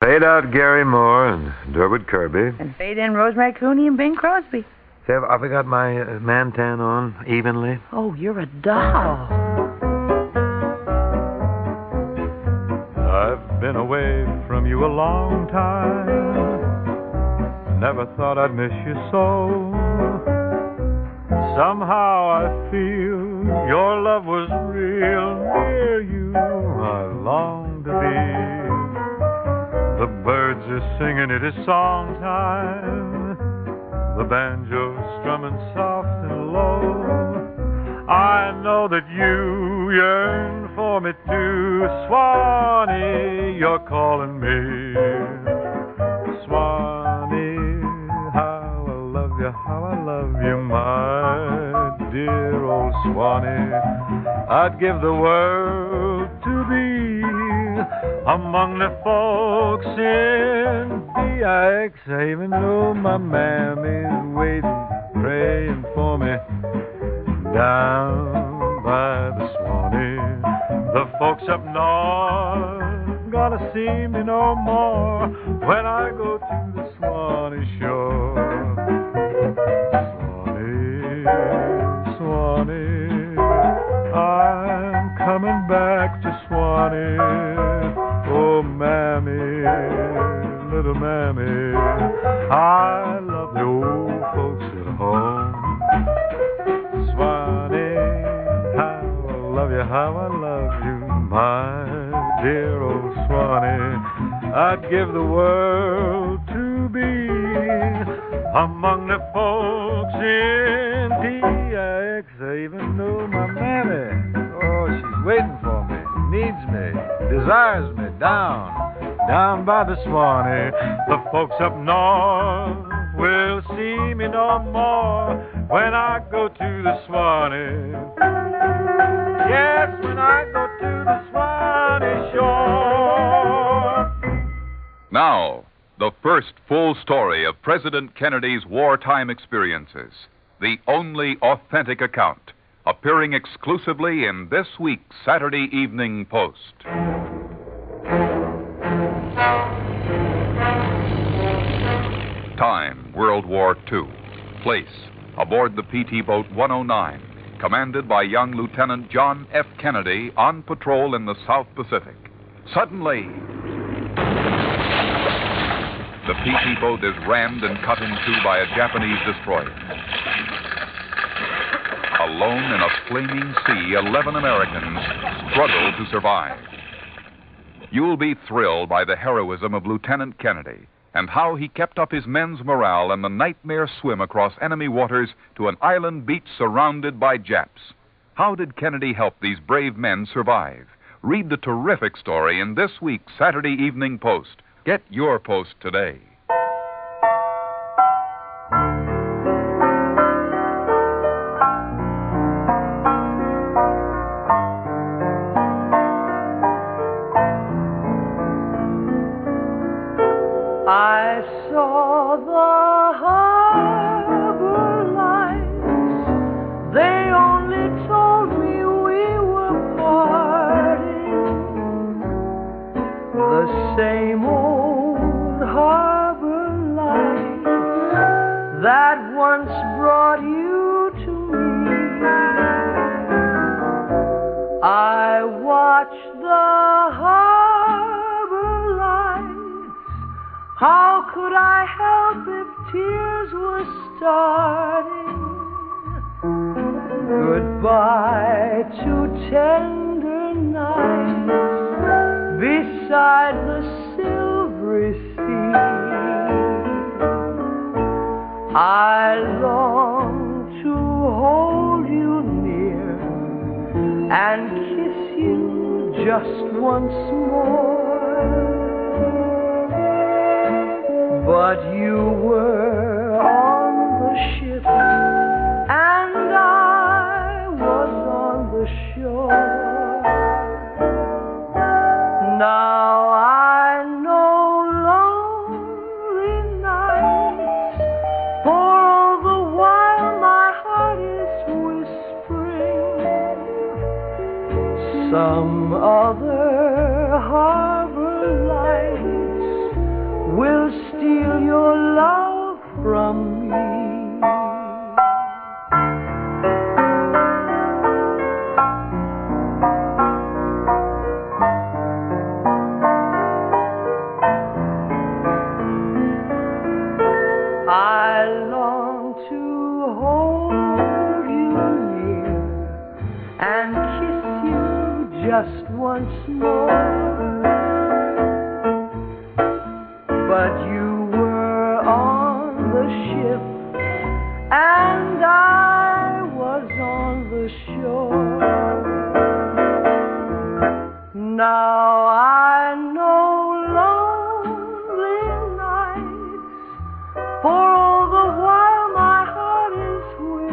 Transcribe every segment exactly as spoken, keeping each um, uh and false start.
Fade out Gary Moore and Durwood Kirby. And fade in Rosemary Clooney and Bing Crosby. Say, have, have I got my uh, mantan on evenly? Oh, you're a doll. I've been away from you a long time. Never thought I'd miss you so. Somehow I feel your love was real. Near you I long to be. The birds are singing, it is song time. The banjo strumming soft and low. I know that you yearn for me too. Swanee, you're calling me. Swanee, how I love you, how I love you, my dear old Swanee. I'd give the world to be among the folks in D I X, even though my mammy's waiting, praying for me down by the Swanee. The folks up north gonna see me no more when I go to the Swanee shore. Swanee, Swanee, I'm coming back to Swanee. Oh, Mammy, little Mammy, I love the old folks at home. Swanee, how I love you, how I love you, my dear old Swanee. I'd give the world to be among the folks in D I X, even though my Mammy, oh, she's waiting for me, needs me, desires me down, down by the Swanee. The folks up north will see me no more when I go to the Swanee. Yes, when I go to the Swanee shore. Now, the first full story of President Kennedy's wartime experiences, the only authentic account, appearing exclusively in this week's Saturday Evening Post. Time, World War Two. Place, aboard the P T boat one oh nine, commanded by young Lieutenant John F. Kennedy on patrol in the South Pacific. Suddenly, the P T boat is rammed and cut in two by a Japanese destroyer. Alone in a flaming sea, eleven Americans struggle to survive. You'll be thrilled by the heroism of Lieutenant Kennedy and how he kept up his men's morale in the nightmare swim across enemy waters to an island beach surrounded by Japs. How did Kennedy help these brave men survive? Read the terrific story in this week's Saturday Evening Post. Get your Post today. I saw the harbor lights. They only told me we were parting. The same old harbor lights that once brought you to me. I watched the harbor lights. How could I help if tears were starting? Goodbye to tender nights beside the silvery sea. I long to hold you near and kiss you just once more. But you were on the ship and I was on the shore. Now I know lonely nights, for all the while my heart is whispering some other heart will steal your love from me. I long to hold you near and kiss you just once more, but you were on the ship and I was on the shore. Now I know lonely nights, for all the while my heart is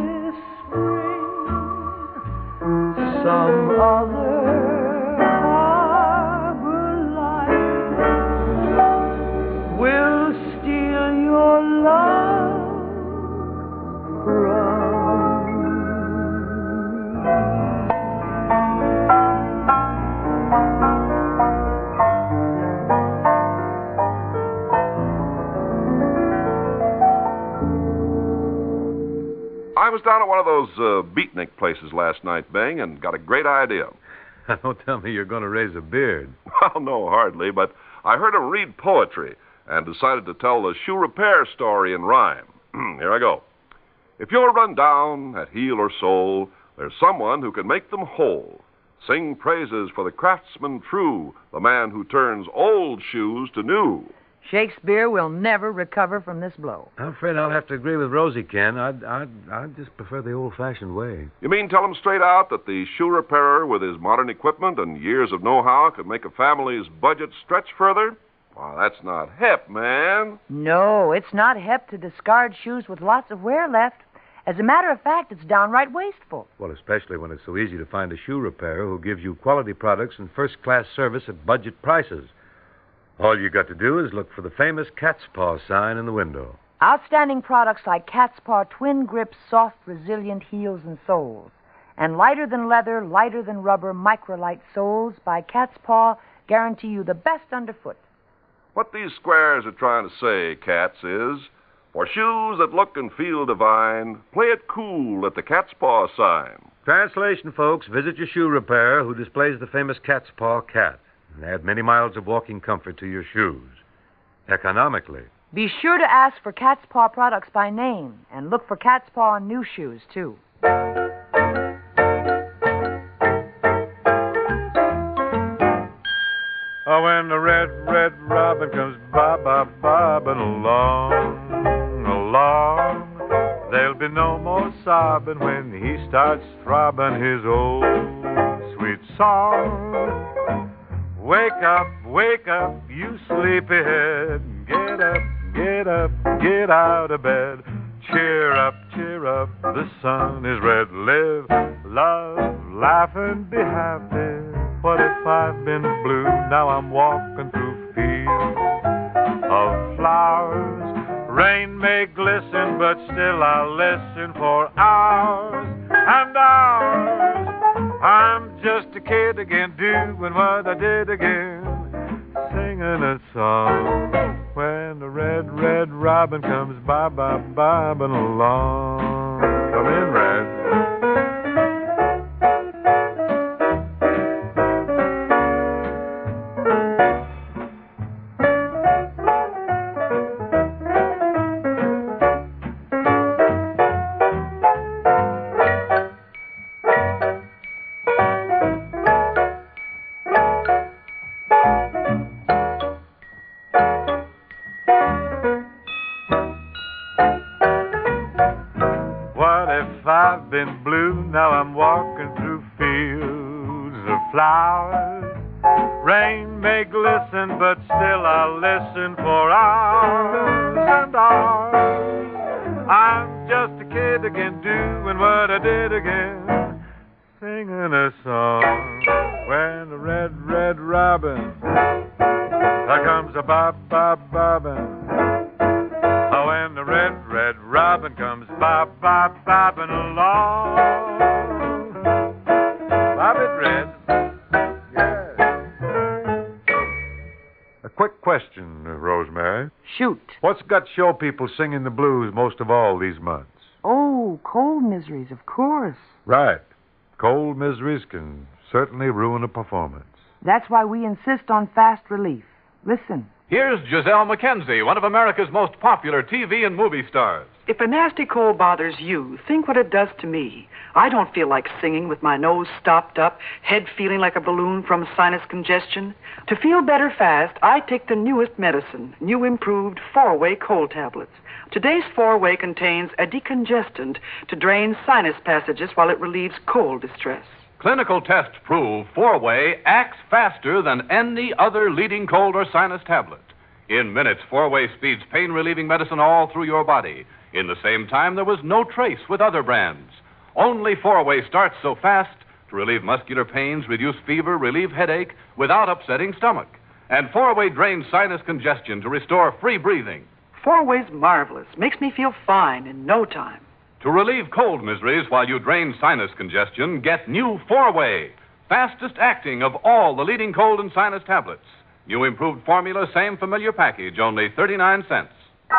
whispering some other harbor light will steal your love from I was down at one of those uh, beatnik places last night, Bing, and got a great idea. Don't tell me you're going to raise a beard. Well, no, hardly, but I heard him read poetry and decided to tell the shoe repair story in rhyme. Here I go. If you're run down at heel or sole, there's someone who can make them whole. Sing praises for the craftsman true, the man who turns old shoes to new. Shakespeare will never recover from this blow. I'm afraid I'll have to agree with Rosie, Ken. I'd, I'd, I'd just prefer the old-fashioned way. You mean tell him straight out that the shoe repairer with his modern equipment and years of know-how could make a family's budget stretch further? Well, that's not hip, man. No, it's not hep to discard shoes with lots of wear left. As a matter of fact, it's downright wasteful. Well, especially when it's so easy to find a shoe repairer who gives you quality products and first-class service at budget prices. All you got to do is look for the famous Cat's Paw sign in the window. Outstanding products like Cat's Paw Twin Grip soft, resilient heels and soles. And lighter than leather, lighter than rubber, microlight soles by Cat's Paw guarantee you the best underfoot. What these squares are trying to say, Cats, is for shoes that look and feel divine, play it cool at the Cat's Paw sign. Translation, folks, visit your shoe repairer who displays the famous Cat's Paw cat and add many miles of walking comfort to your shoes. Economically. Be sure to ask for Cat's Paw products by name and look for Cat's Paw on new shoes, too. Oh, when the red, red robin comes bob, bob, bobbing along, along, there'll be no more sobbing when he starts throbbing his old sweet song. Wake up, wake up, you sleepyhead. Get up, get up, get out of bed. Cheer up, cheer up, the sun is red. Live, love, laugh, and be happy. What if I've been blue? Now I'm walking through fields of flowers. Rain may glisten, but still I'll listen for hours and hours. I'm just a kid again, doing what I did again, singing a song. When the red, red robin comes bob, bob, bobbing along. Come in, Red. I've been blue, now I'm walking through fields of flowers. Rain may glisten, but still I'll listen for hours and hours. I'm just a kid again, doing what I did again, singing a song. When the red, red robin, there comes a bob, bob, bobbin'. Oh, when the red, red robin comes bob, bob, bobbing along. Bob it, Red. Yeah. A quick question, Rosie. Rosemary. Shoot. What's got show people singing the blues most of all these months? Oh, cold miseries, of course. Right. Cold miseries can certainly ruin a performance. That's why we insist on fast relief. Listen. Here's Giselle McKenzie, one of America's most popular T V and movie stars. If a nasty cold bothers you, think what it does to me. I don't feel like singing with my nose stopped up, head feeling like a balloon from sinus congestion. To feel better fast, I take the newest medicine, new improved four-way cold tablets. Today's four-way contains a decongestant to drain sinus passages while it relieves cold distress. Clinical tests prove four-way acts faster than any other leading cold or sinus tablet. In minutes, four-way speeds pain-relieving medicine all through your body. In the same time, there was no trace with other brands. Only four-way starts so fast to relieve muscular pains, reduce fever, relieve headache without upsetting stomach. And four-way drains sinus congestion to restore free breathing. Four-way's marvelous. Makes me feel fine in no time. To relieve cold miseries while you drain sinus congestion, get new four-way, fastest acting of all the leading cold and sinus tablets. New improved formula, same familiar package, only thirty-nine cents.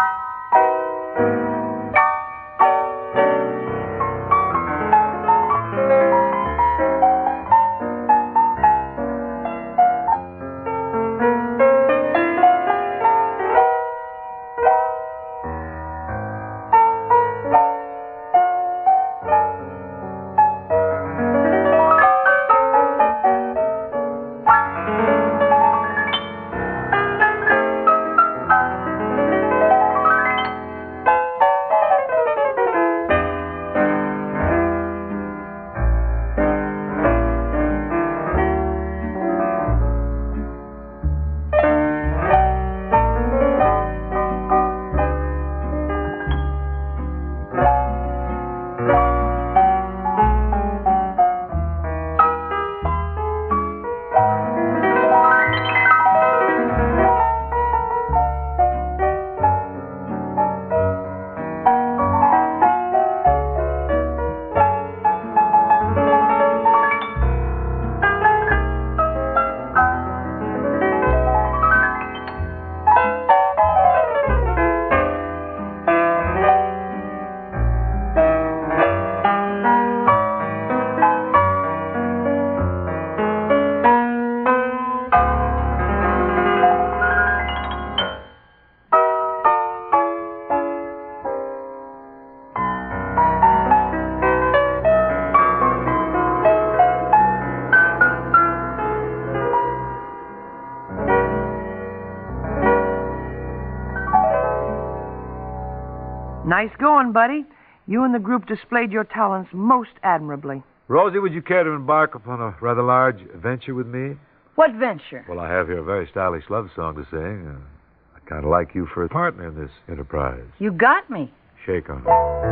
Nice going, buddy. You and the group displayed your talents most admirably. Rosie, would you care to embark upon a rather large venture with me? What venture? Well, I have here a very stylish love song to sing. Uh, I'd kind of like you for a partner in this enterprise. You got me. Shake on it.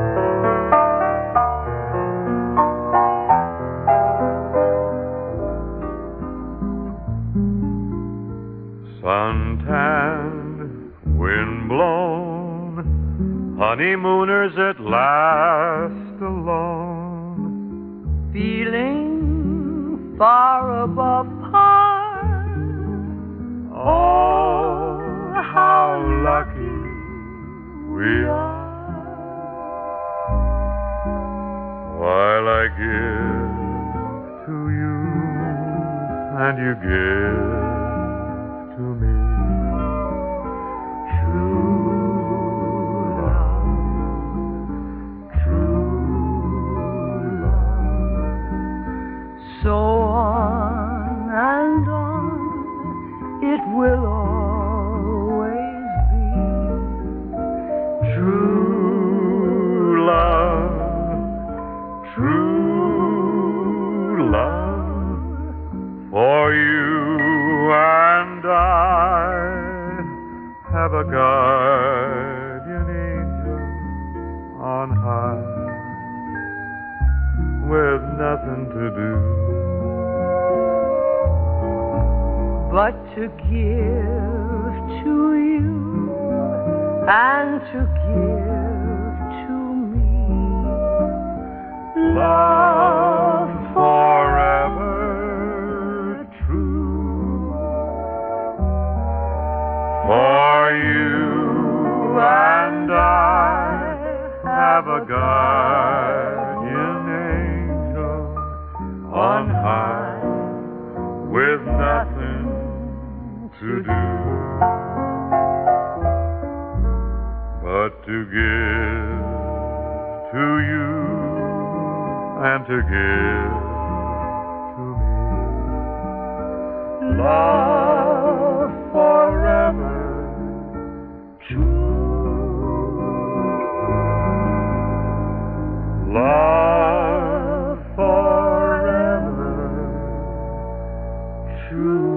Suntanned, wind-blown, honeymooners at last alone. Feeling far above par. Oh, how lucky we are. While I give to you and you give to me. So on and on it will always be. True love, true love, for you and I have a guardian angel on high with nothing to do but to give to you and to give to me love forever true for you to give to you and to give to me. Love forever true. Love forever true.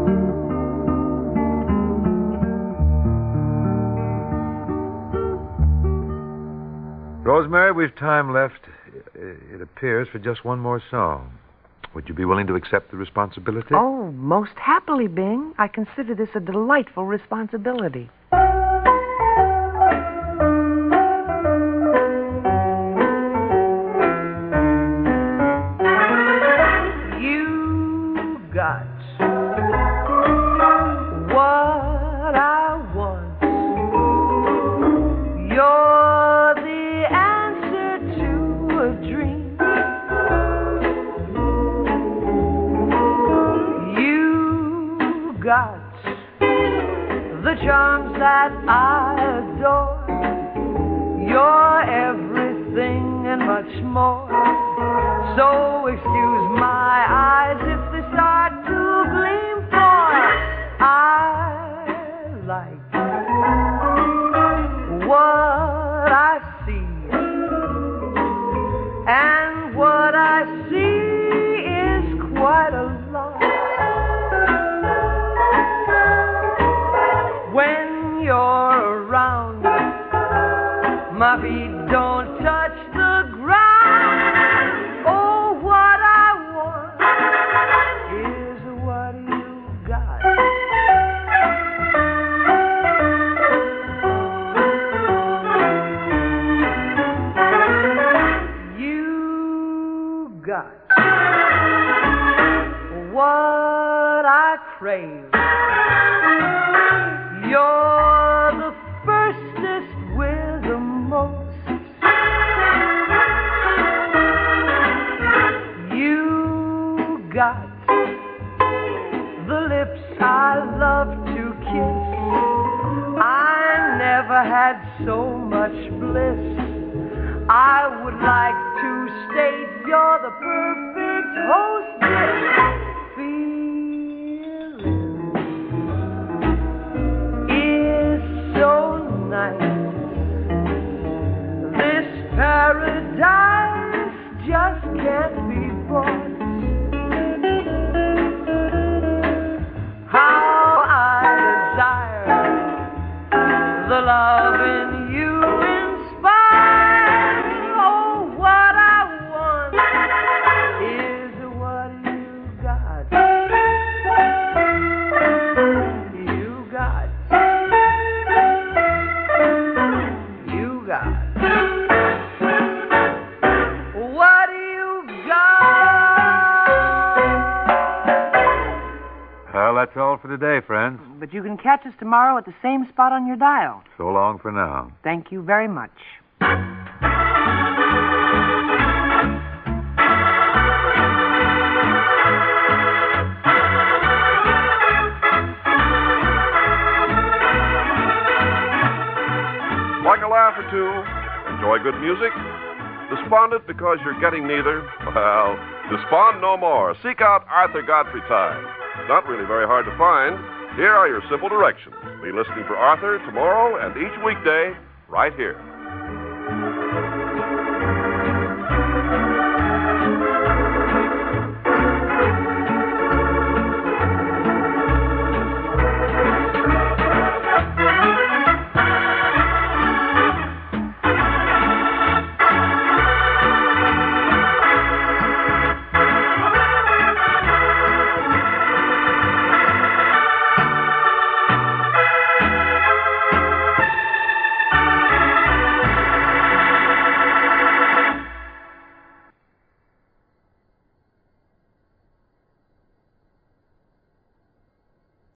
Rosemary, we've time left, it appears, for just one more song. Would you be willing to accept the responsibility? Oh, most happily, Bing. I consider this a delightful responsibility. You got what I want. You're the answer to a dream. You got the charms that I adore. You're everything and much more. So excuse my eyes if they start to gleam, for I like what I see, and what I see is quite a lot. When you're around, my feet don't touch the ground. Oh, what I want is what you got. You got what I crave. You're the firstest with the most. You got the lips I love to kiss. I never had so much bliss. I would like to state you're the perfect hostess. Feeling is so nice. This paradise just can't be bought. How I desire the love in you inspire. Oh, what I want is what you got. You got. You got. What you got. Well, that's all for today, friends. But you can catch us tomorrow at the same spot on your dial. So long for now. Thank you very much. Like a laugh or two? Enjoy good music? Despondent because you're getting neither? Well, despond no more. Seek out Arthur Godfrey Time. Not really very hard to find. Here are your simple directions. Be listening for Arthur tomorrow and each weekday right here.